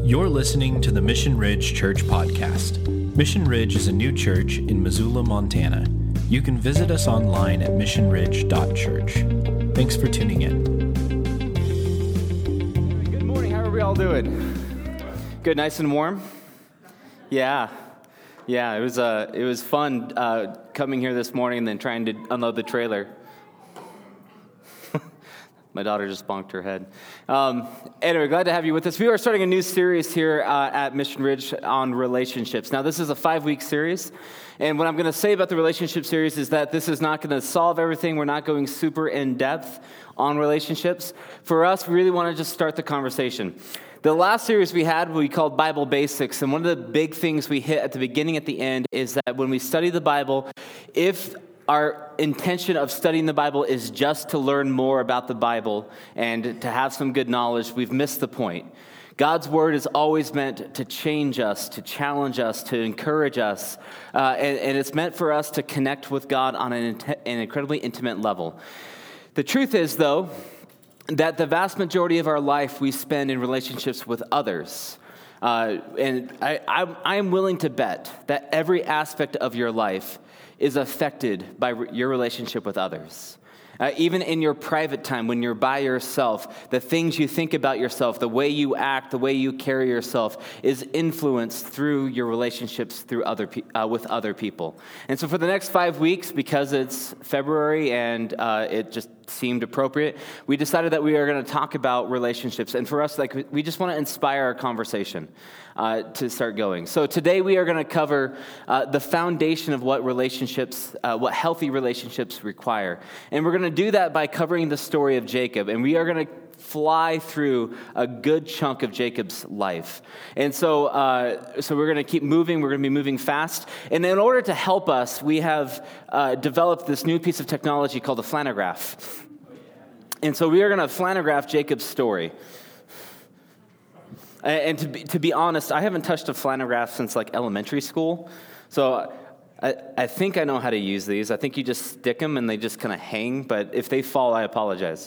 You're listening to the Mission Ridge Church Podcast. Mission Ridge is a new church in Missoula, Montana. You can visit us online at missionridge.church. Thanks for tuning in. Good morning. How are we all doing? Good, nice and warm? Yeah, it was fun coming here this morning and then trying to unload the trailer. My daughter just bonked her head. Anyway, glad to have you with us. We are starting a new series here at Mission Ridge on relationships. Now, this is a 5-week series, and what I'm going to say about the relationship series is that this is not going to solve everything. We're not going super in-depth on relationships. For us, we really want to just start the conversation. The last series we had, we called Bible Basics, and one of the big things we hit at the beginning, at the end, is that when we study the Bible, if our intention of studying the Bible is just to learn more about the Bible and to have some good knowledge, we've missed the point. God's word is always meant to change us, to challenge us, to encourage us, and it's meant for us to connect with God on an incredibly intimate level. The truth is, though, that the vast majority of our life we spend in relationships with others. And I am willing to bet that every aspect of your life is affected by your relationship with others. Even in your private time, when you're by yourself, the things you think about yourself, the way you act, the way you carry yourself is influenced through your relationships with other people. And so for the next 5 weeks, because it's February and it just seemed appropriate, we decided that we are going to talk about relationships. And for us, we just want to inspire our conversation to start going. So today we are going to cover the foundation of what healthy relationships require. And we're going to do that by covering the story of Jacob. And we are going to fly through a good chunk of Jacob's life. And so we're going to keep moving. We're going to be moving fast. And in order to help us, we have developed this new piece of technology called a flannelgraph. And so we are going to flannelgraph Jacob's story. And to be honest, I haven't touched a flannelgraph since elementary school. So I think I know how to use these. I think you just stick them and they just kind of hang. But if they fall, I apologize.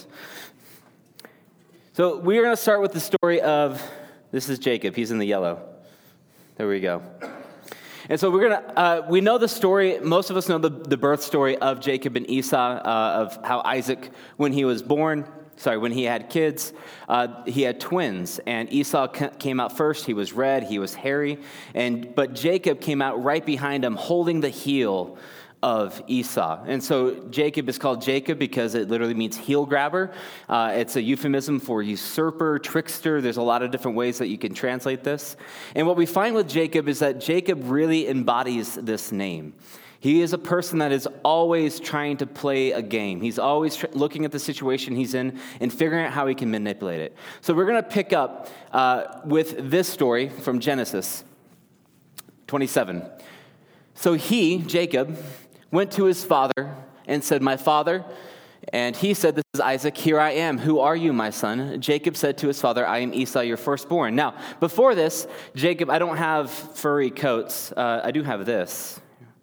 So we're going to start with the story of, this is Jacob. He's in the yellow. There we go. And so we know the story, most of us know the birth story of Jacob and Esau, of how Isaac, when he had kids, he had twins, and Esau came out first. He was red, he was hairy, but Jacob came out right behind him, holding the heel of Esau. And so Jacob is called Jacob because it literally means heel grabber. It's a euphemism for usurper, trickster. There's a lot of different ways that you can translate this. And what we find with Jacob is that Jacob really embodies this name. He is a person that is always trying to play a game. He's always looking at the situation he's in and figuring out how he can manipulate it. So we're going to pick up with this story from Genesis 27. So he, Jacob, went to his father and said, "My father." And he said, "This is Isaac. Here I am. Who are you, my son?" Jacob said to his father, "I am Esau, your firstborn." Now, before this, Jacob, I don't have furry coats. I do have this.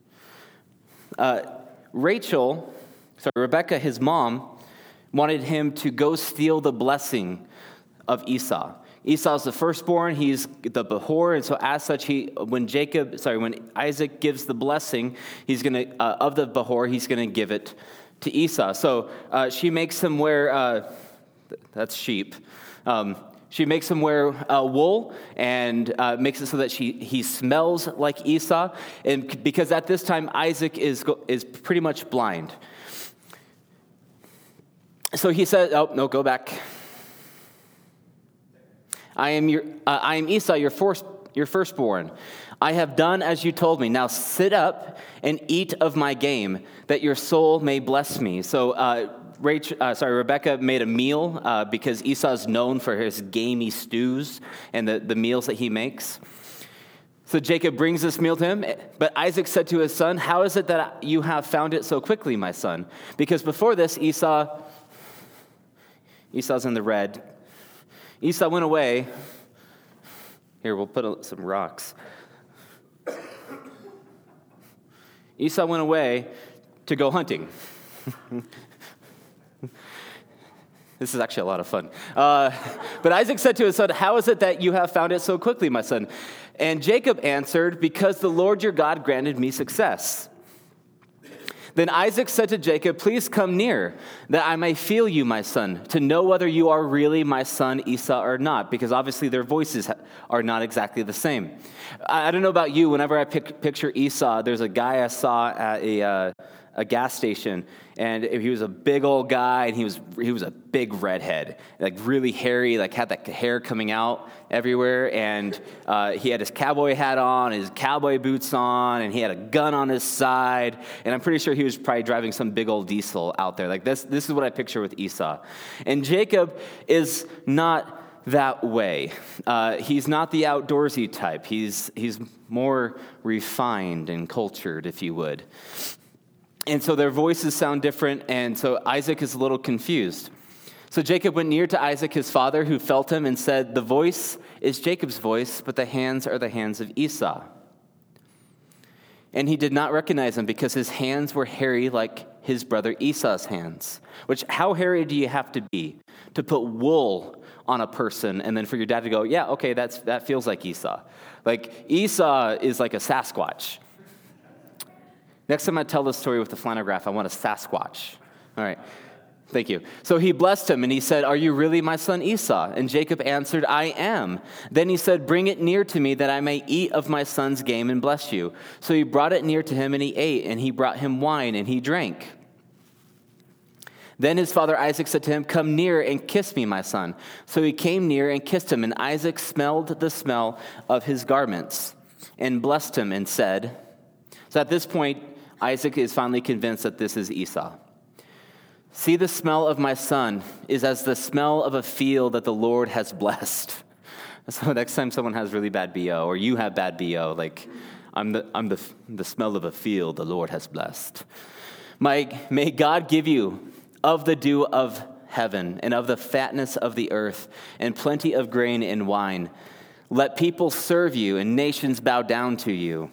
Rebecca, his mom, wanted him to go steal the blessing of Esau. Esau's the firstborn, he's the Behor, and so as such, when Isaac gives the blessing, he's going to of the Behor, he's going to give it to Esau. So she makes him wear that's sheep. She makes him wear wool and makes it so that he smells like Esau, and because at this time Isaac is pretty much blind. So he said, "Oh no, go back. I am Esau, your firstborn. I have done as you told me. Now sit up and eat of my game, that your soul may bless me." So Rebecca made a meal because Esau's known for his gamey stews and the meals that he makes. So Jacob brings this meal to him, but Isaac said to his son, "How is it that you have found it so quickly, my son?" Because before this, Esau's in the red. Esau went away. Here, we'll put some rocks. Esau went away to go hunting. This is actually a lot of fun. But Isaac said to his son, "How is it that you have found it so quickly, my son?" And Jacob answered, "Because the Lord your God granted me success." Then Isaac said to Jacob, "Please come near, that I may feel you, my son, to know whether you are really my son Esau or not," because obviously their voices are not exactly the same. I don't know about you, whenever I picture Esau, there's a guy I saw at a gas station, and he was a big old guy, and he was a big redhead, like really hairy, like had that hair coming out everywhere, and he had his cowboy hat on, his cowboy boots on, and he had a gun on his side, and I'm pretty sure he was probably driving some big old diesel out there. Like this is what I picture with Esau. And Jacob is not that way. He's not the outdoorsy type. He's more refined and cultured, if you would. And so their voices sound different, and so Isaac is a little confused. So Jacob went near to Isaac, his father, who felt him and said, "The voice is Jacob's voice, but the hands are the hands of Esau." And he did not recognize him because his hands were hairy like his brother Esau's hands. Which, how hairy do you have to be to put wool on a person and then for your dad to go, "Yeah, okay, that feels like Esau." Like Esau is like a Sasquatch. Next time I tell this story with the flannel graph, I want a Sasquatch. All right. Thank you. So he blessed him, and he said, "Are you really my son Esau?" And Jacob answered, "I am." Then he said, "Bring it near to me that I may eat of my son's game and bless you." So he brought it near to him, and he ate, and he brought him wine, and he drank. Then his father Isaac said to him, "Come near and kiss me, my son." So he came near and kissed him, and Isaac smelled the smell of his garments and blessed him and said, so at this point, Isaac is finally convinced that this is Esau. "See, the smell of my son is as the smell of a field that the Lord has blessed." So next time someone has really bad BO, or you have bad BO, like, I'm the smell of a field the Lord has blessed. May God give you of the dew of heaven and of the fatness of the earth and plenty of grain and wine. Let people serve you and nations bow down to you.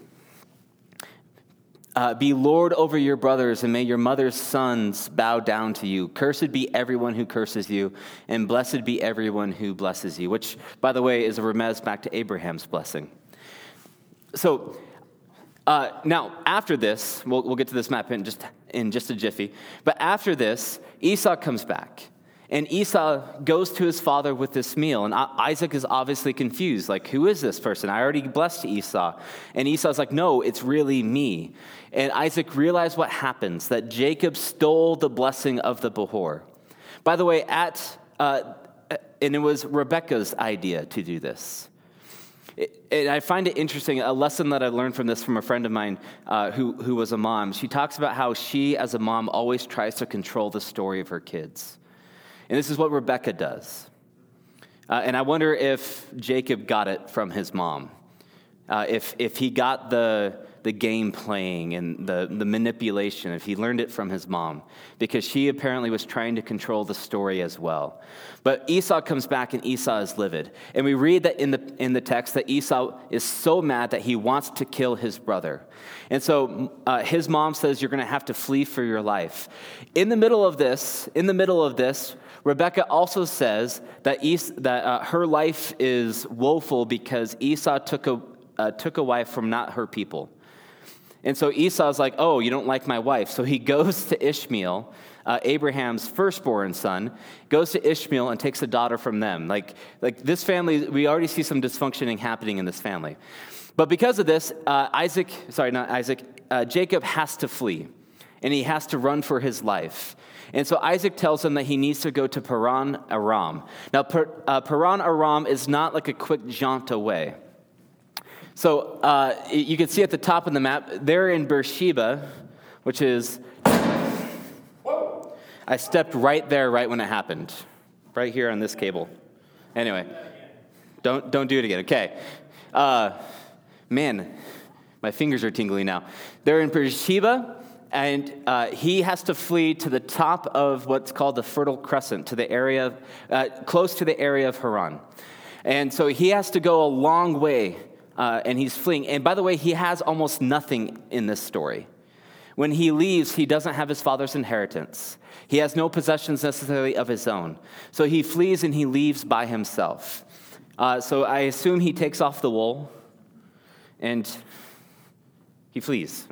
Be Lord over your brothers, and may your mother's sons bow down to you. Cursed be everyone who curses you, and blessed be everyone who blesses you. Which, by the way, is a remez back to Abraham's blessing. So, now, after this, we'll get to this map in just a jiffy. But after this, Esau comes back. And Esau goes to his father with this meal. And Isaac is obviously confused. Like, who is this person? I already blessed Esau. And Esau's like, "No, it's really me." And Isaac realized what happens, that Jacob stole the blessing of the Behor. By the way, and it was Rebekah's idea to do this. And I find it interesting, a lesson that I learned from this from a friend of mine who was a mom. She talks about how she, as a mom, always tries to control the story of her kids. And this is what Rebekah does. And I wonder if Jacob got it from his mom. If he got the game playing and the manipulation, if he learned it from his mom. Because she apparently was trying to control the story as well. But Esau comes back and Esau is livid. And we read that in the text that Esau is so mad that he wants to kill his brother. And so his mom says, "You're going to have to flee for your life." In the middle of this, Rebekah also says that her life is woeful because Esau took a wife from not her people. And so Esau's like, "Oh, you don't like my wife." So he goes to Ishmael, Abraham's firstborn son, goes to Ishmael and takes a daughter from them. Like this family, we already see some dysfunctioning happening in this family. But because of this, Jacob has to flee, and he has to run for his life. And so Isaac tells him that he needs to go to Paran Aram. Now, Paran Aram is not like a quick jaunt away. So you can see at the top of the map, they're in Beersheba, which is, I stepped right there right when it happened, right here on this cable. Anyway, don't do it again, okay. Man, my fingers are tingling now. They're in Beersheba, and he has to flee to the top of what's called the Fertile Crescent, to the area, close to the area of Haran. And so he has to go a long way, and he's fleeing. And by the way, he has almost nothing in this story. When he leaves, he doesn't have his father's inheritance. He has no possessions necessarily of his own. So he flees and he leaves by himself. So I assume he takes off the wool and he flees.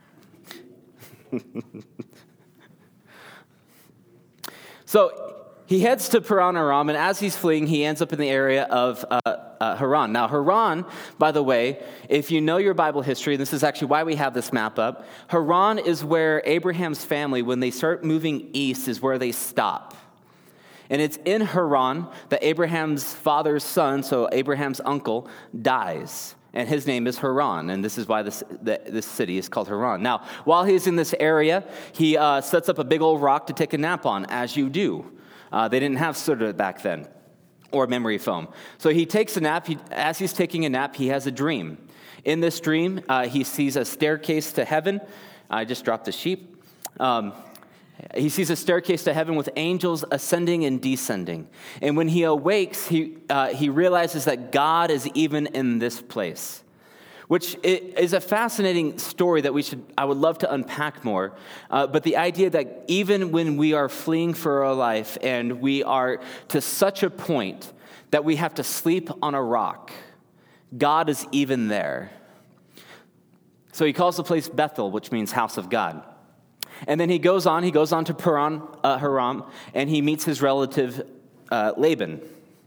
So he heads to Paran-Aram, and as he's fleeing, he ends up in the area of Haran. Now, Haran, by the way, if you know your Bible history, and this is actually why we have this map up, Haran is where Abraham's family, when they start moving east, is where they stop. And it's in Haran that Abraham's father's son, so Abraham's uncle, dies. And his name is Haran, and this is why this city is called Haran. Now, while he's in this area, he sets up a big old rock to take a nap on, as you do. They didn't have soda back then, or memory foam. So he takes a nap. As he's taking a nap, he has a dream. In this dream, he sees a staircase to heaven. I just dropped the sheep. He sees a staircase to heaven with angels ascending and descending. And when he awakes, he realizes that God is even in this place, which is a fascinating story that I would love to unpack more. But the idea that even when we are fleeing for our life and we are to such a point that we have to sleep on a rock, God is even there. So he calls the place Bethel, which means house of God. And then he goes on to Paran-Aram, and he meets his relative Laban.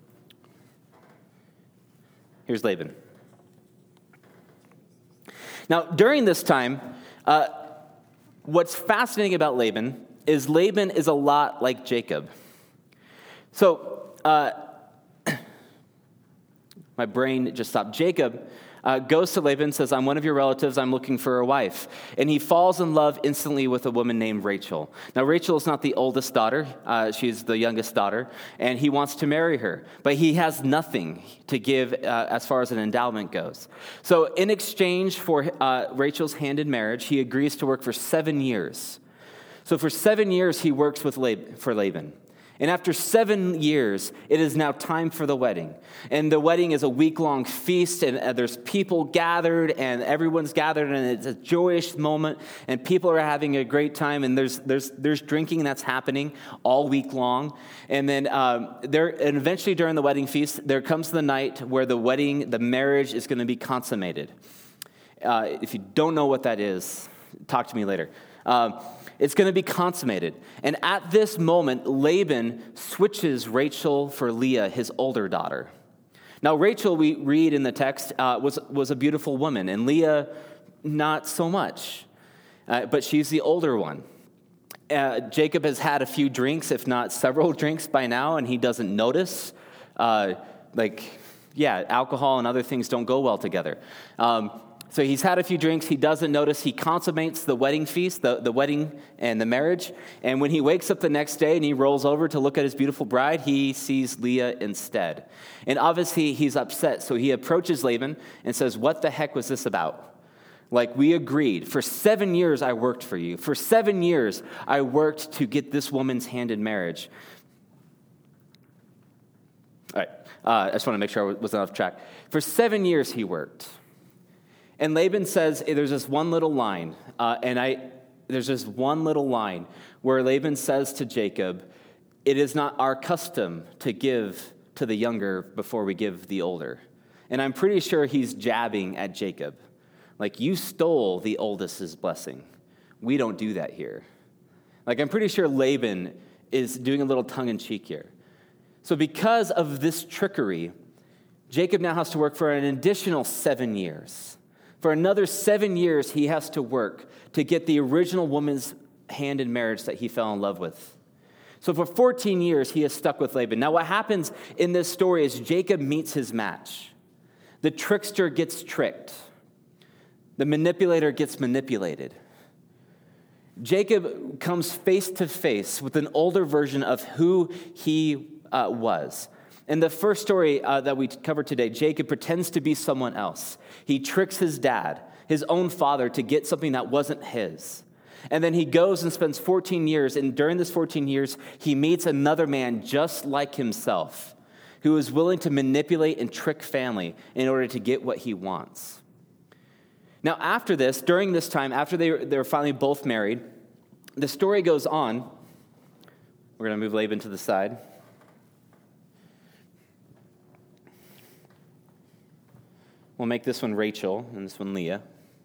Here's Laban. Now, during this time, what's fascinating about Laban is a lot like Jacob. So, my brain just stopped. Jacob goes to Laban and says, I'm one of your relatives, I'm looking for a wife. And he falls in love instantly with a woman named Rachel. Now, Rachel is not the oldest daughter, she's the youngest daughter, and he wants to marry her. But he has nothing to give as far as an endowment goes. So in exchange for Rachel's hand in marriage, he agrees to work for 7 years. So for 7 years, he works for Laban. And after 7 years, it is now time for the wedding. And the wedding is a week-long feast, and there's people gathered, and everyone's gathered, and it's a joyous moment, and people are having a great time, and there's drinking that's happening all week long. And then and eventually during the wedding feast, there comes the night where the marriage is going to be consummated. If you don't know what that is, talk to me later. It's going to be consummated. And at this moment, Laban switches Rachel for Leah, his older daughter. Now, Rachel, we read in the text, was a beautiful woman, and Leah, not so much. But she's the older one. Jacob has had a few drinks, if not several drinks by now, and he doesn't notice. Alcohol and other things don't go well together. So he's had a few drinks. He doesn't notice. He consummates the wedding feast, the wedding and the marriage. And when he wakes up the next day and he rolls over to look at his beautiful bride, he sees Leah instead. And obviously he's upset. So he approaches Laban and says, what the heck was this about? Like, we agreed. For 7 years I worked for you. For 7 years I worked to get this woman's hand in marriage. All right. I just want to make sure I was off track. For 7 years he worked. And Laban says, there's this one little line, where Laban says to Jacob, it is not our custom to give to the younger before we give the older. And I'm pretty sure he's jabbing at Jacob. Like, you stole the oldest's blessing. We don't do that here. Like, I'm pretty sure Laban is doing a little tongue-in-cheek here. So because of this trickery, Jacob now has to work for an additional 7 years. For another 7 years, he has to work to get the original woman's hand in marriage that he fell in love with. So for 14 years, he is stuck with Laban. Now, what happens in this story is Jacob meets his match. The trickster gets tricked. The manipulator gets manipulated. Jacob comes face to face with an older version of who he was. In the first story that we covered today, Jacob pretends to be someone else. He tricks his dad, his own father, to get something that wasn't his. And then he goes and spends 14 years, and during this 14 years, he meets another man just like himself, who is willing to manipulate and trick family in order to get what he wants. Now, after this, during this time, after they were finally both married, the story goes on. We're going to move Laban to the side. We'll make this one Rachel and this one Leah.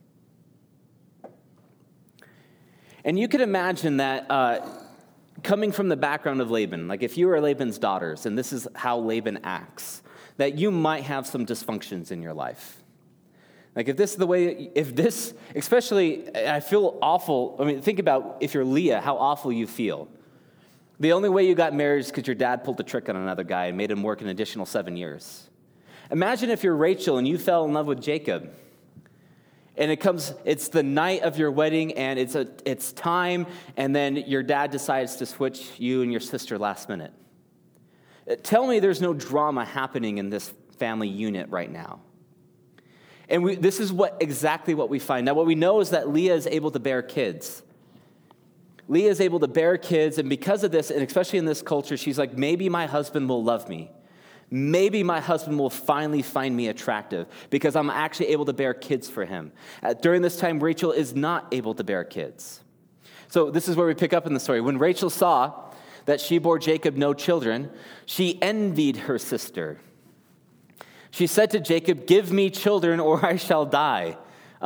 And you could imagine that coming from the background of Laban, like if you were Laban's daughters, and this is how Laban acts, that you might have some dysfunctions in your life. Like if this is the way, especially, I feel awful. I mean, think about if you're Leah, how awful you feel. The only way you got married is because your dad pulled a trick on another guy and made him work an additional 7 years. Imagine if you're Rachel and you fell in love with Jacob. And it's the night of your wedding and it's time, and then your dad decides to switch you and your sister last minute. Tell me there's no drama happening in this family unit right now. And this is exactly what we find. Now, what we know is that Leah is able to bear kids. Leah is able to bear kids, and because of this, and especially in this culture, she's like, maybe my husband will love me. Maybe my husband will finally find me attractive because I'm actually able to bear kids for him. During this time, Rachel is not able to bear kids. So this is where we pick up in the story. When Rachel saw that she bore Jacob no children, she envied her sister. She said to Jacob, "Give me children or I shall die."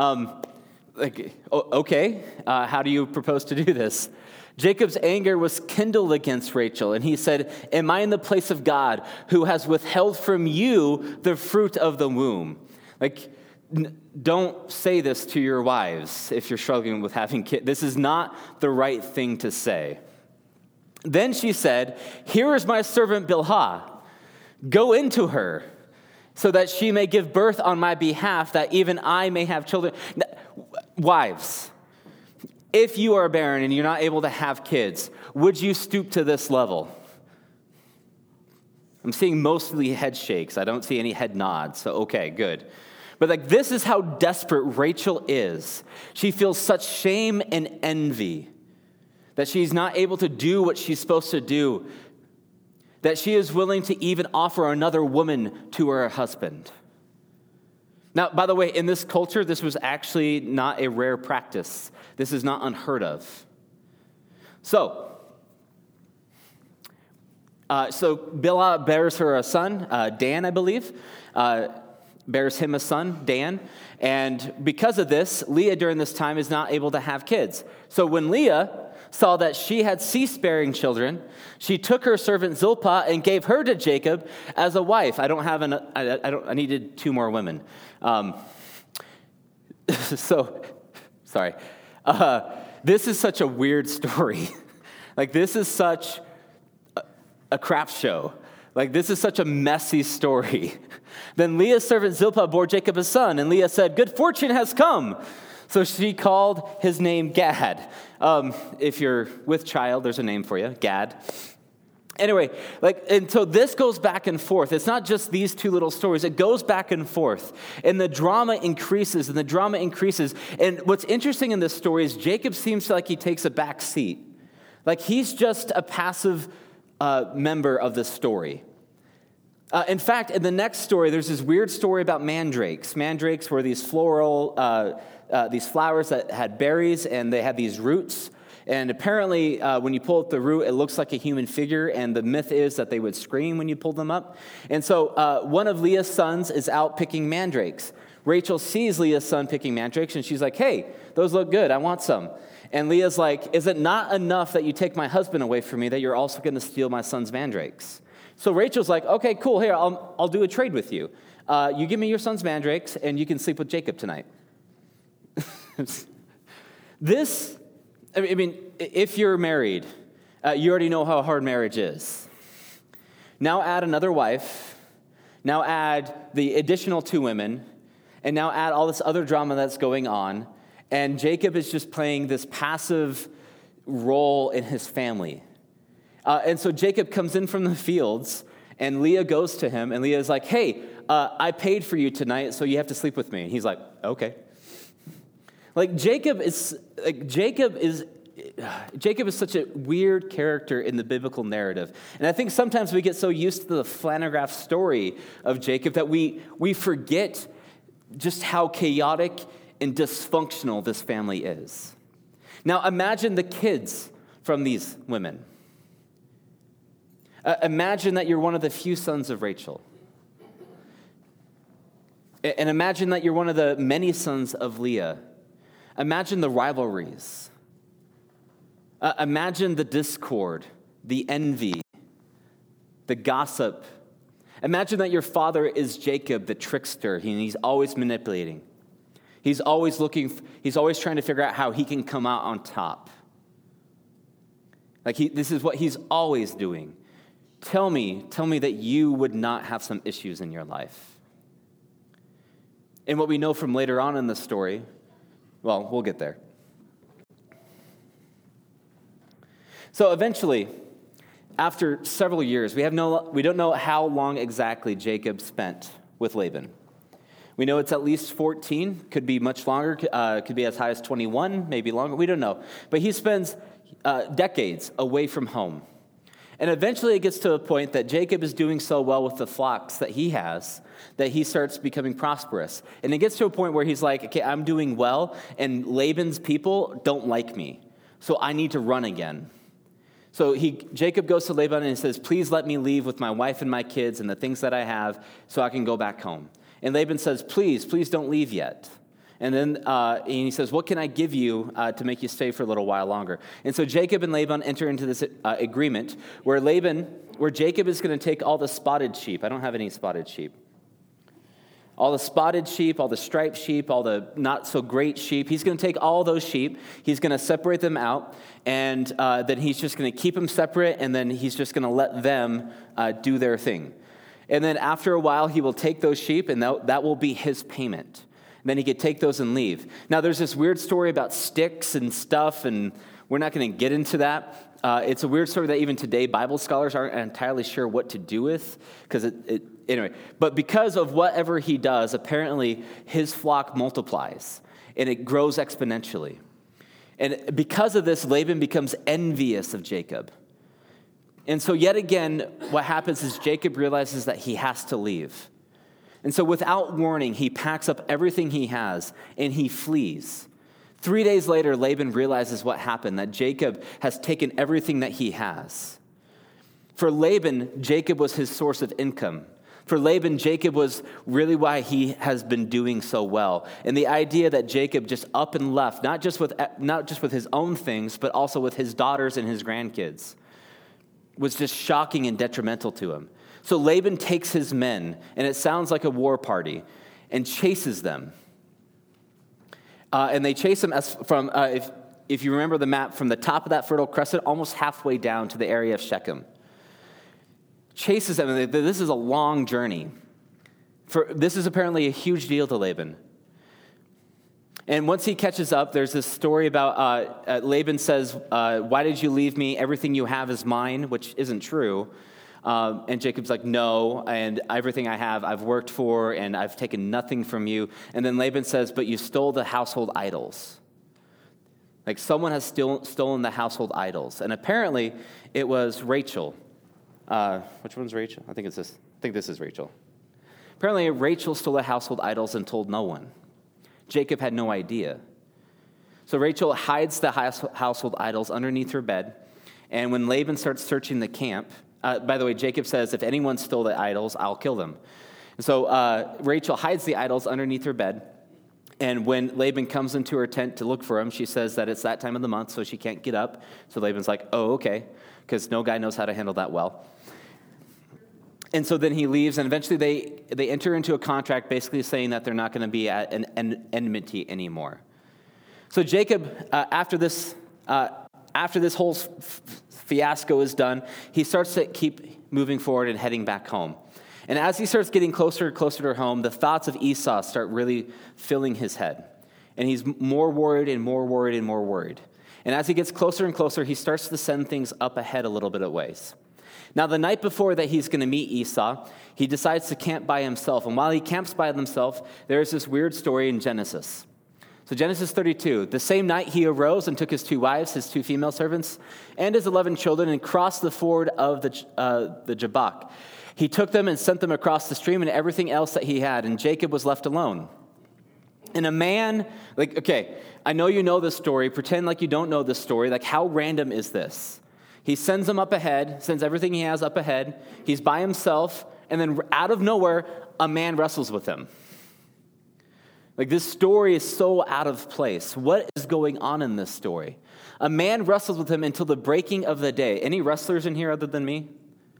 Okay, how do you propose to do this? Jacob's anger was kindled against Rachel, and he said, "Am I in the place of God who has withheld from you the fruit of the womb?" Don't say this to your wives if you're struggling with having kids. This is not the right thing to say. Then she said, "Here is my servant Bilhah. Go into her, so that she may give birth on my behalf, that even I may have children." Wives, if you are barren and you're not able to have kids, would you stoop to this level? I'm seeing mostly head shakes. I don't see any head nods, so okay, good. But this is how desperate Rachel is. She feels such shame and envy that she's not able to do what she's supposed to do, that she is willing to even offer another woman to her husband. Now, by the way, in this culture, this was actually not a rare practice. This is not unheard of. So Bilhah bears her a son, Dan, I believe, bears him a son, Dan. And because of this, Leah during this time is not able to have kids. So when Leah saw that she had ceased bearing children, she took her servant Zilpah and gave her to Jacob as a wife. I needed 2 more women. Sorry. This is such a weird story. This is such a crap show. This is such a messy story. Then Leah's servant Zilpah bore Jacob a son, and Leah said, "Good fortune has come." So she called his name Gad. If you're with child, there's a name for you, Gad. Anyway, and so this goes back and forth. It's not just these 2 little stories. It goes back and forth. And the drama increases, and the drama increases. And what's interesting in this story is Jacob seems like he takes a back seat. He's just a passive member of the story. In fact, in the next story, there's this weird story about mandrakes. Mandrakes were these these flowers that had berries, and they had these roots. And apparently, when you pull up the root, it looks like a human figure, and the myth is that they would scream when you pulled them up. And so one of Leah's sons is out picking mandrakes. Rachel sees Leah's son picking mandrakes, and she's like, "Hey, those look good. I want some." And Leah's like, "Is it not enough that you take my husband away from me, that you're also going to steal my son's mandrakes?" So Rachel's like, "Okay, cool. Here, I'll do a trade with you. You give me your son's mandrakes, and you can sleep with Jacob tonight." If you're married, you already know how hard marriage is. Now add another wife. Now add the additional 2 women. And now add all this other drama that's going on. And Jacob is just playing this passive role in his family. And so Jacob comes in from the fields, and Leah goes to him, and Leah is like, "Hey, I paid for you tonight, so you have to sleep with me." And he's like, "Okay." Jacob is such a weird character in the biblical narrative. And I think sometimes we get so used to the Flanagraph story of Jacob that we forget just how chaotic and dysfunctional this family is. Now imagine the kids from these women. Imagine that you're one of the few sons of Rachel. And imagine that you're one of the many sons of Leah. Imagine the rivalries. Imagine the discord, the envy, the gossip. Imagine that your father is Jacob, the trickster, and he's always manipulating. He's always trying to figure out how he can come out on top. This is what he's always doing. Tell me that you would not have some issues in your life. And what we know from later on in the story, well, we'll get there. So eventually, after several years, we don't know how long exactly Jacob spent with Laban. We know it's at least 14, could be much longer, could be as high as 21, maybe longer, we don't know. But he spends decades away from home. And eventually it gets to a point that Jacob is doing so well with the flocks that he has that he starts becoming prosperous. And it gets to a point where he's like, okay, I'm doing well, and Laban's people don't like me, so I need to run again. So Jacob goes to Laban and says, please let me leave with my wife and my kids and the things that I have so I can go back home. And Laban says, please don't leave yet. And then he says, what can I give you to make you stay for a little while longer? And so Jacob and Laban enter into this agreement where Jacob is going to take all the spotted sheep. I don't have any spotted sheep. All the spotted sheep, all the striped sheep, all the not so great sheep. He's going to take all those sheep. He's going to separate them out. And then he's just going to keep them separate. And then he's just going to let them do their thing. And then after a while, he will take those sheep, and that will be his payment. And then he could take those and leave. Now, there's this weird story about sticks and stuff, and we're not going to get into that. It's a weird story that even today Bible scholars aren't entirely sure what to do with, because anyway. But because of whatever he does, apparently his flock multiplies, and it grows exponentially. And because of this, Laban becomes envious of Jacob. And so yet again, what happens is Jacob realizes that he has to leave. And so without warning, he packs up everything he has and he flees. 3 days later, Laban realizes what happened, that Jacob has taken everything that he has. For Laban, Jacob was his source of income. For Laban, Jacob was really why he has been doing so well. And the idea that Jacob just up and left, not just with his own things, but also with his daughters and his grandkids, was just shocking and detrimental to him. So Laban takes his men, and it sounds like a war party, and chases them. And they chase them if you remember the map, from the top of that Fertile Crescent, almost halfway down to the area of Shechem. Chases them, and this is a long journey. This is apparently a huge deal to Laban. And once he catches up, there's this story about Laban says, why did you leave me? Everything you have is mine, which isn't true. And Jacob's like, no, and everything I have, I've worked for, and I've taken nothing from you. And then Laban says, but you stole the household idols. Like someone has stolen the household idols. And apparently it was Rachel. Which one's Rachel? I think this is Rachel. Apparently Rachel stole the household idols and told no one. Jacob had no idea. So Rachel hides the household idols underneath her bed. And when Laban starts searching the camp, by the way, Jacob says, if anyone stole the idols, I'll kill them. And so Rachel hides the idols underneath her bed. And when Laban comes into her tent to look for them, she says that it's that time of the month, so she can't get up. So Laban's like, oh, okay, because no guy knows how to handle that well. And so then he leaves, and eventually they enter into a contract basically saying that they're not going to be at an enmity anymore. So Jacob, after this whole fiasco is done, he starts to keep moving forward and heading back home. And as he starts getting closer and closer to home, the thoughts of Esau start really filling his head. And he's more worried and more worried and more worried. And as he gets closer and closer, he starts to send things up ahead a little bit of ways. Now, the night before that he's going to meet Esau, he decides to camp by himself. And while he camps by himself, there's this weird story in Genesis. So Genesis 32, the same night he arose and took his 2 wives, his 2 female servants, and his 11 children, and crossed the ford of the Jabbok. He took them and sent them across the stream and everything else that he had, and Jacob was left alone. And a man, like, okay, I know you know this story. Pretend like you don't know this story. Like, how random is this? He sends him up ahead, sends everything he has up ahead. He's by himself, and then out of nowhere, a man wrestles with him. Like, this story is so out of place. What is going on in this story? A man wrestles with him until the breaking of the day. Any wrestlers in here other than me?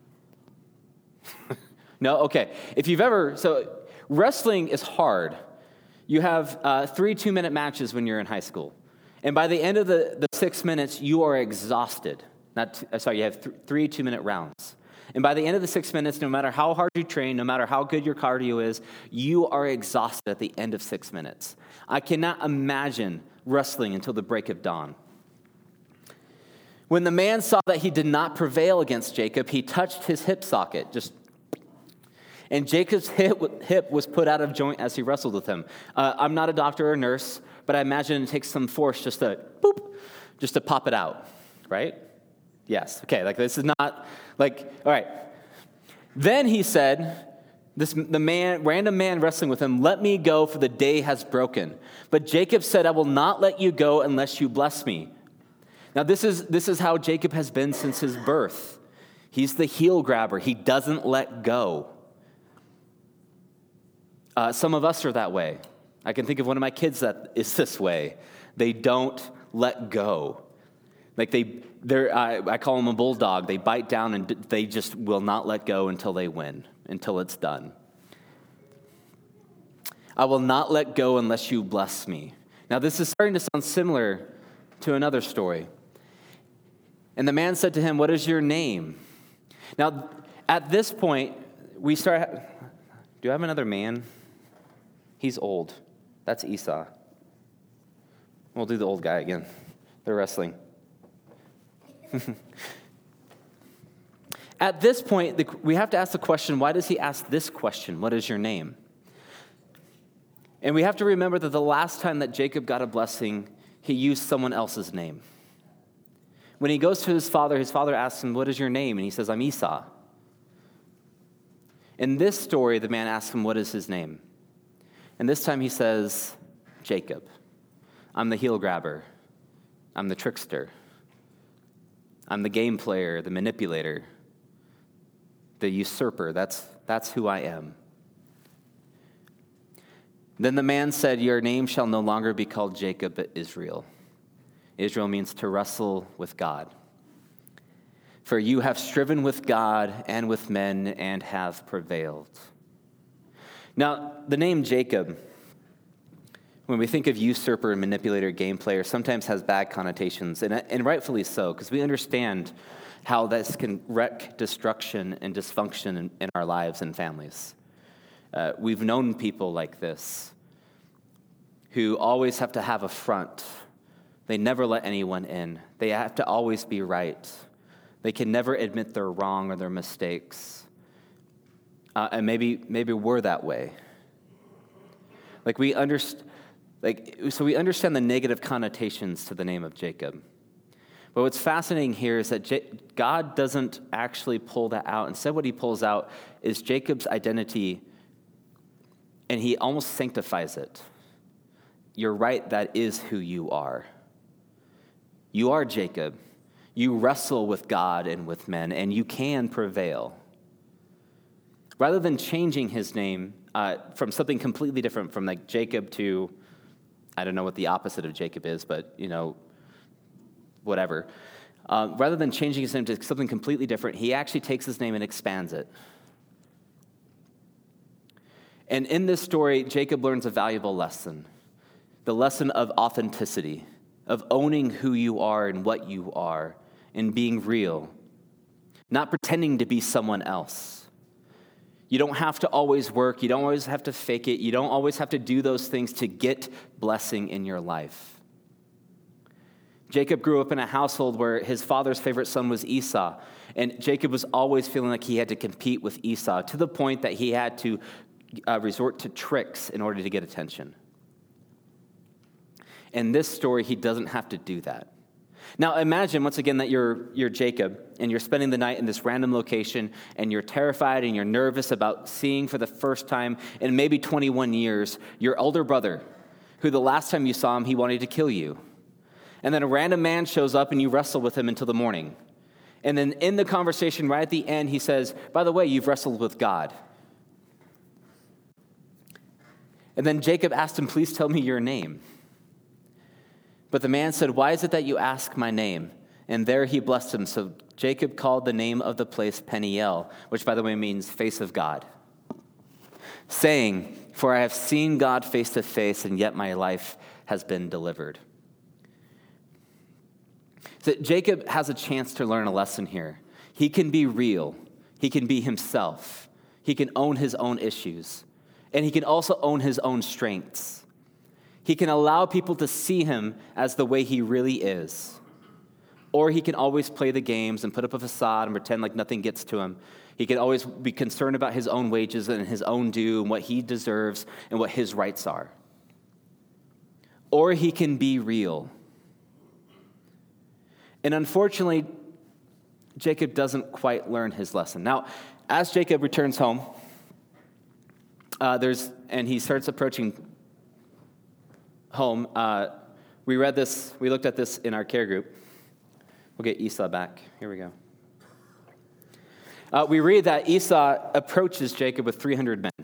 No? Okay. So wrestling is hard. You have 3 2-minute matches when you're in high school. And by the end of the 6 minutes, you are exhausted. You have 3 2-minute rounds. And by the end of the 6 minutes, no matter how hard you train, no matter how good your cardio is, you are exhausted at the end of 6 minutes. I cannot imagine wrestling until the break of dawn. When the man saw that he did not prevail against Jacob, he touched his hip socket, and Jacob's hip was put out of joint as he wrestled with him. I'm not a doctor or nurse, but I imagine it takes some force just to pop it out, right? Yes. Okay. Like, this is not like, all right. Then he said, random man wrestling with him, "Let me go, for the day has broken." But Jacob said, "I will not let you go unless you bless me." Now, this is how Jacob has been since his birth. He's the heel grabber. He doesn't let go. Some of us are that way. I can think of one of my kids that is this way. They don't let go. Like, I call them a bulldog. They bite down and they just will not let go until they win, until it's done. "I will not let go unless you bless me." Now, this is starting to sound similar to another story. And the man said to him, "What is your name?" Now, at this point, we start. Do I have another man? He's old. That's Esau. We'll do the old guy again. They're wrestling. At this point, we have to ask the question, why does he ask this question? What is your name? And we have to remember that the last time that Jacob got a blessing, he used someone else's name. When he goes to his father asks him, "What is your name?" And he says, "I'm Esau." In this story, the man asks him, "What is his name?" And this time he says, "Jacob. I'm the heel grabber. I'm the trickster. I'm the game player, the manipulator, the usurper. That's who I am." Then the man said, "Your name shall no longer be called Jacob, but Israel." Israel means to wrestle with God. "For you have striven with God and with men and have prevailed." Now, the name Jacob, when we think of usurper, manipulator, game player, sometimes has bad connotations, and rightfully so, because we understand how this can wreak destruction and dysfunction in our lives and families. We've known people like this who always have to have a front. They never let anyone in. They have to always be right. They can never admit they're wrong or their mistakes. And maybe we're that way. We understand the negative connotations to the name of Jacob. But what's fascinating here is that God doesn't actually pull that out. Instead, what he pulls out is Jacob's identity, and he almost sanctifies it. You're right, that is who you are. You are Jacob. You wrestle with God and with men, and you can prevail. Rather than changing his name from something completely different, from like Jacob to, I don't know what the opposite of Jacob is, but whatever. Rather than changing his name to something completely different, he actually takes his name and expands it. And in this story, Jacob learns a valuable lesson. The lesson of authenticity, of owning who you are and what you are, and being real. Not pretending to be someone else. You don't have to always work. You don't always have to fake it. You don't always have to do those things to get blessing in your life. Jacob grew up in a household where his father's favorite son was Esau, and Jacob was always feeling like he had to compete with Esau, to the point that he had to resort to tricks in order to get attention. In this story, he doesn't have to do that. Now imagine, once again, that you're Jacob, and you're spending the night in this random location, and you're terrified and you're nervous about seeing for the first time in maybe 21 years your older brother who the last time you saw him, he wanted to kill you. And then a random man shows up and you wrestle with him until the morning. And then in the conversation right at the end, he says, by the way, you've wrestled with God. And then Jacob asked him, please tell me your name. But the man said, why is it that you ask my name? And there he blessed him. So Jacob called the name of the place Peniel, which by the way means face of God, saying, for I have seen God face to face, and yet my life has been delivered. So Jacob has a chance to learn a lesson here. He can be real. He can be himself. He can own his own issues. And he can also own his own strengths. He can allow people to see him as the way he really is. Or he can always play the games and put up a facade and pretend like nothing gets to him. He can always be concerned about his own wages and his own due and what he deserves and what his rights are. Or he can be real. And unfortunately, Jacob doesn't quite learn his lesson. Now, as Jacob returns home, and he starts approaching home, we looked at this in our care group. We'll get Esau back. Here we go. We read that Esau approaches Jacob with 300 men.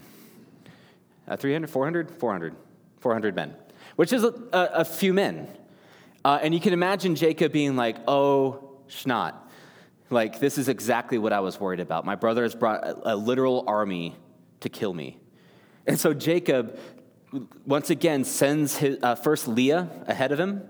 400 men, which is a few men. And you can imagine Jacob being like, oh, schnot. Like, this is exactly what I was worried about. My brother has brought a literal army to kill me. And so Jacob, once again, sends his, first Leah ahead of him.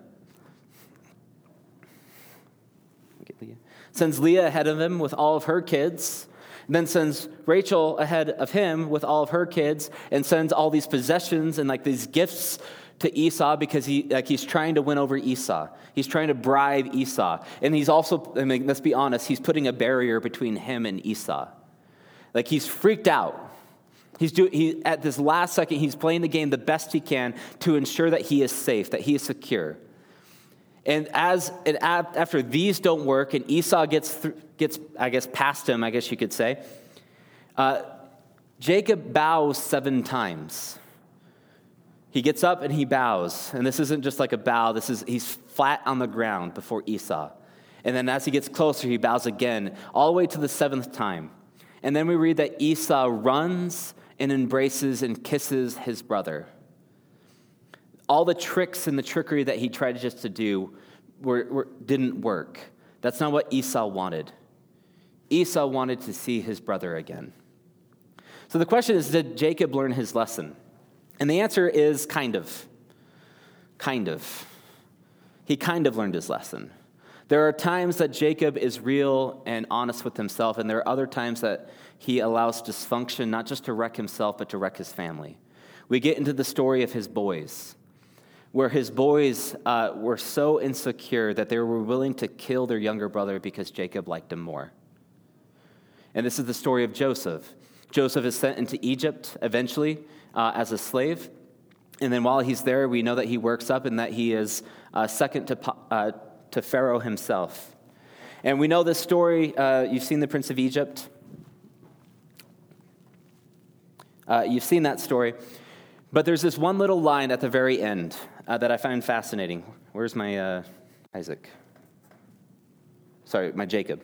Sends Leah ahead of him with all of her kids, and then sends Rachel ahead of him with all of her kids, and sends all these possessions and like these gifts to Esau because he's trying to win over Esau. He's trying to bribe Esau. And he's also, I mean, let's be honest, he's putting a barrier between him and Esau. Like, he's freaked out. At this last second, he's playing the game the best he can to ensure that he is safe, that he is secure. And after these don't work, and Esau gets I guess past him, I guess you could say, Jacob bows 7 times. He gets up and he bows, and this isn't just like a bow. He's flat on the ground before Esau, and then as he gets closer, he bows again, all the way to the 7th time. And then we read that Esau runs and embraces and kisses his brother. All the tricks and the trickery that he tried just to do didn't work. That's not what Esau wanted. Esau wanted to see his brother again. So the question is, did Jacob learn his lesson? And the answer is kind of. Kind of. He kind of learned his lesson. There are times that Jacob is real and honest with himself, and there are other times that he allows dysfunction not just to wreck himself, but to wreck his family. We get into the story of his boys, where his boys were so insecure that they were willing to kill their younger brother because Jacob liked him more. And this is the story of Joseph. Joseph is sent into Egypt eventually as a slave. And then while he's there, we know that he works up and that he is second to Pharaoh himself. And we know this story. You've seen The Prince of Egypt. You've seen that story. But there's this one little line at the very end that I find fascinating. Where's my Isaac? Sorry, my Jacob.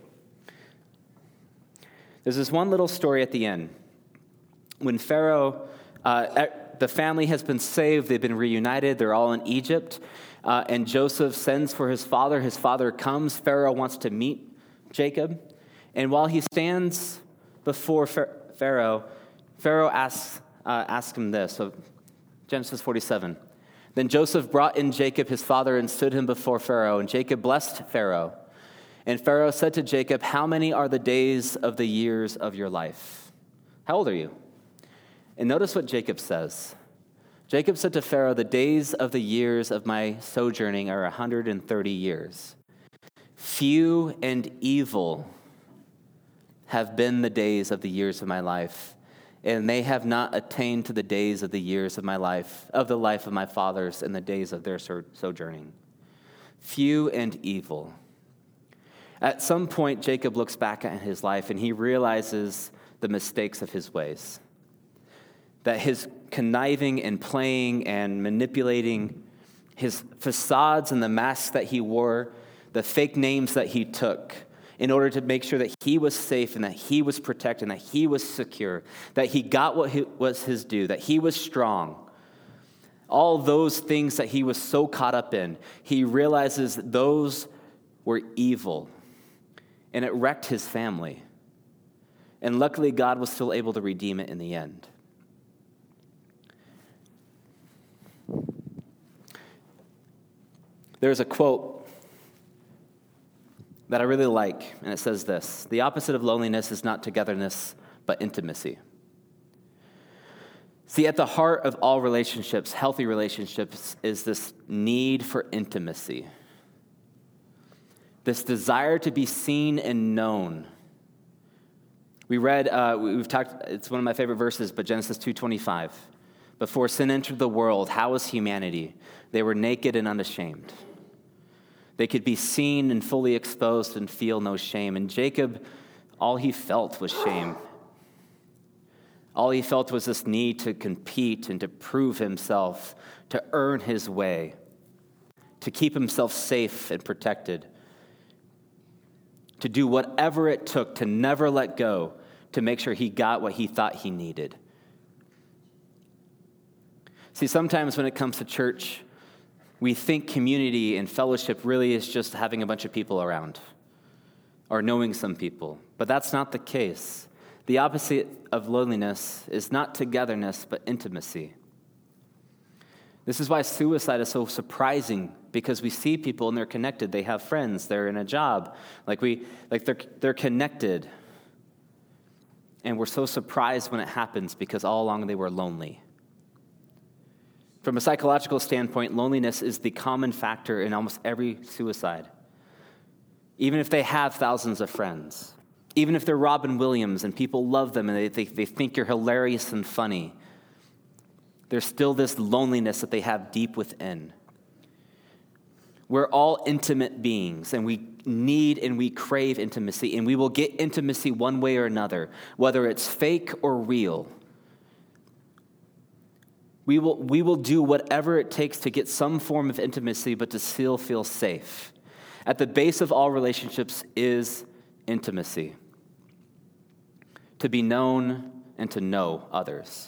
There's this one little story at the end. When Pharaoh, the family has been saved, they've been reunited, they're all in Egypt, and Joseph sends for his father. His father comes. Pharaoh wants to meet Jacob. And while he stands before Pharaoh, Pharaoh asks him this. So Genesis 47. Then Joseph brought in Jacob, his father, and stood him before Pharaoh. And Jacob blessed Pharaoh. And Pharaoh said to Jacob, how many are the days of the years of your life? How old are you? And notice what Jacob says. Jacob said to Pharaoh, the days of the years of my sojourning are 130 years. Few and evil have been the days of the years of my life, and they have not attained to the days of the years of my life, of the life of my fathers in the days of their sojourning. Few and evil. At some point, Jacob looks back at his life and he realizes the mistakes of his ways. that his conniving and playing and manipulating, his facades and the masks that he wore, the fake names that he took in order to make sure that he was safe and that he was protected and that he was secure, that he got what was his due, that he was strong. All those things that he was so caught up in, he realizes those were evil, and it wrecked his family. And luckily, God was still able to redeem it in the end. There's a quote that I really like, and it says this: "The opposite of loneliness is not togetherness, but intimacy." See, at the heart of all relationships, healthy relationships, is this need for intimacy. This desire to be seen and known. We've talked, it's one of my favorite verses, but Genesis 2:25. Before sin entered the world, how was humanity? They were naked and unashamed. They could be seen and fully exposed and feel no shame. And Jacob, all he felt was shame. All he felt was this need to compete and to prove himself, to earn his way, to keep himself safe and protected, to do whatever it took to never let go, to make sure he got what he thought he needed. See, sometimes when it comes to church, we think community and fellowship really is just having a bunch of people around or knowing some people, but that's not the case. The opposite of loneliness is not togetherness, but intimacy. This is why suicide is so surprising, because we see people and they're connected. They have friends. They're in a job. They're connected. And we're so surprised when it happens because all along they were lonely. From a psychological standpoint, loneliness is the common factor in almost every suicide. Even if they have thousands of friends. Even if they're Robin Williams and people love them and they think you're hilarious and funny, there's still this loneliness that they have deep within. We're all intimate beings, and we need and we crave intimacy, and we will get intimacy one way or another, whether it's fake or real. We will do whatever it takes to get some form of intimacy, but to still feel safe. At the base of all relationships is intimacy. To be known and to know others.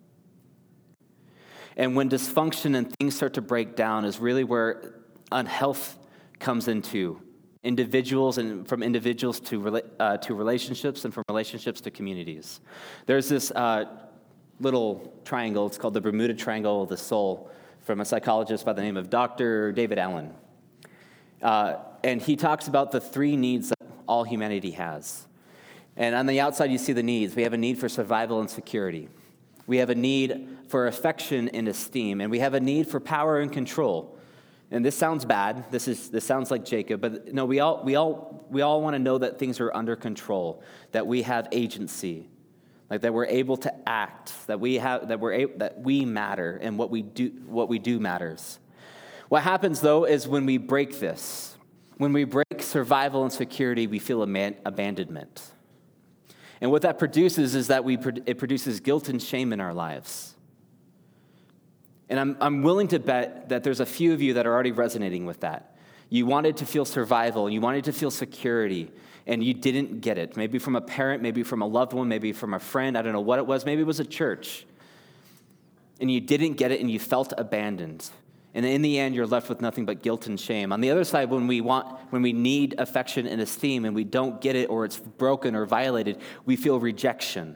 And when dysfunction and things start to break down is really where unhealth comes into individuals, and from individuals to relationships, and from relationships to communities. There's this little triangle, it's called the Bermuda Triangle of the Soul, from a psychologist by the name of Dr. David Allen. And he talks about the three needs that all humanity has. And on the outside, you see the needs. We have a need for survival and security. We have a need for affection and esteem. And we have a need for power and control. And this sounds bad. This sounds like Jacob. But no, we all want to know that things are under control, that we have agency, like that we're able to act, that we matter, and what we do matters. What happens, though, is when we break this, when we break survival and security, we feel abandonment. And what that produces is that it produces guilt and shame in our lives. And I'm willing to bet that there's a few of you that are already resonating with that. You wanted to feel survival, you wanted to feel security, and you didn't get it. Maybe from a parent, maybe from a loved one, maybe from a friend, I don't know what it was, maybe it was a church. And you didn't get it and you felt abandoned. And in the end, you're left with nothing but guilt and shame. On the other side, when we need affection and esteem and we don't get it, or it's broken or violated, we feel rejection.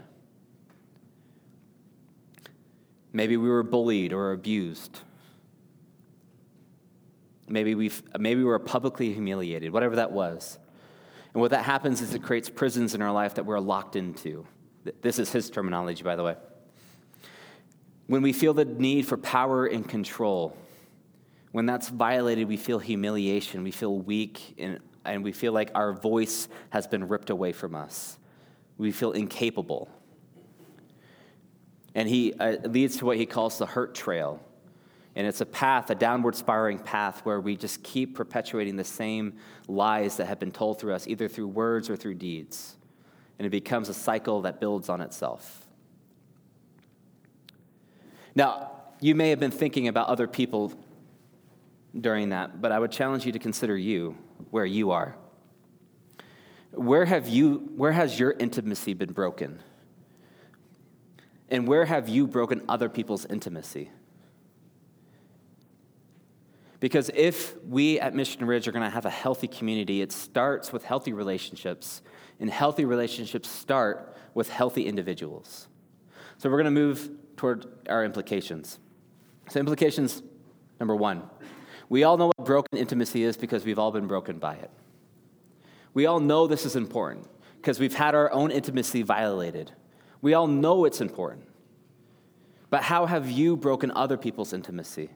Maybe we were bullied or abused. Maybe we were publicly humiliated, whatever that was. And what that happens is it creates prisons in our life that we're locked into. This is his terminology, by the way. When we feel the need for power and control, when that's violated, we feel humiliation, we feel weak, and we feel like our voice has been ripped away from us. We feel incapable. And he leads to what he calls the hurt trail. And it's a path, a downward spiraling path, where we just keep perpetuating the same lies that have been told through us, either through words or through deeds. And it becomes a cycle that builds on itself. Now, you may have been thinking about other people during that, but I would challenge you to consider you, where you are. Where has your intimacy been broken? And where have you broken other people's intimacy? Because if we at Mission Ridge are going to have a healthy community, it starts with healthy relationships, and healthy relationships start with healthy individuals. So we're going to move toward our implications. So implications, number one, we all know what broken intimacy is because we've all been broken by it. We all know this is important because we've had our own intimacy violated. We all know it's important. But how have you broken other people's intimacy?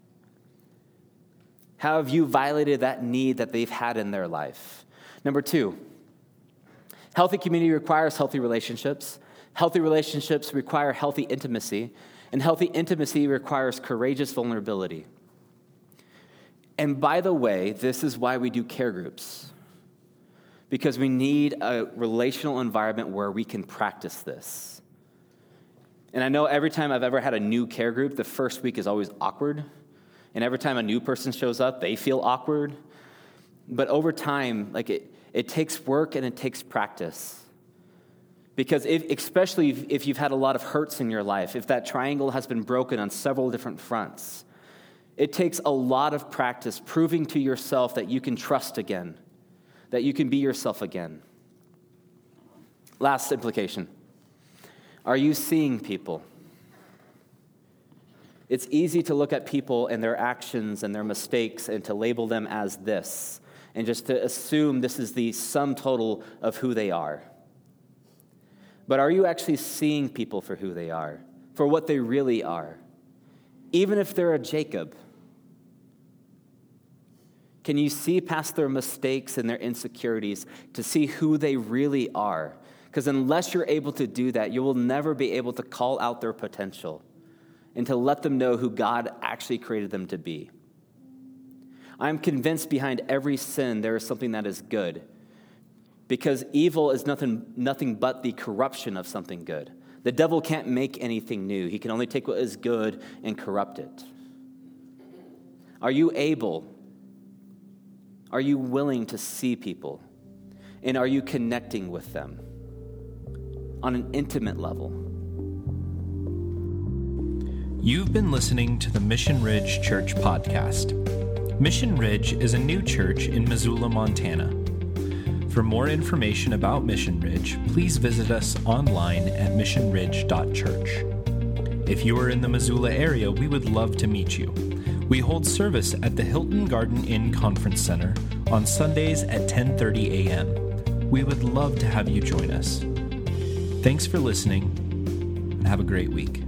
How have you violated that need that they've had in their life? Number two, healthy community requires healthy relationships. Healthy relationships require healthy intimacy. And healthy intimacy requires courageous vulnerability. And by the way, this is why we do care groups. Because we need a relational environment where we can practice this. And I know every time I've ever had a new care group, the first week is always awkward. And every time a new person shows up, they feel awkward. But over time, it takes work and it takes practice. Because especially if you've had a lot of hurts in your life, if that triangle has been broken on several different fronts, it takes a lot of practice proving to yourself that you can trust again, that you can be yourself again. Last implication. Are you seeing people? It's easy to look at people and their actions and their mistakes and to label them as this, and just to assume this is the sum total of who they are. But are you actually seeing people for who they are, for what they really are? Even if they're a Jacob, can you see past their mistakes and their insecurities to see who they really are? Because unless you're able to do that, you will never be able to call out their potential and to let them know who God actually created them to be. I'm convinced behind every sin there is something that is good, because evil is nothing but the corruption of something good. The devil can't make anything new. He can only take what is good and corrupt it. Are you willing to see people? And are you connecting with them on an intimate level? You've been listening to the Mission Ridge Church podcast. Mission Ridge is a new church in Missoula, Montana. For more information about Mission Ridge, please visit us online at missionridge.church. If you are in the Missoula area, we would love to meet you. We hold service at the Hilton Garden Inn Conference Center on Sundays at 10:30 a.m. We would love to have you join us. Thanks for listening, and have a great week.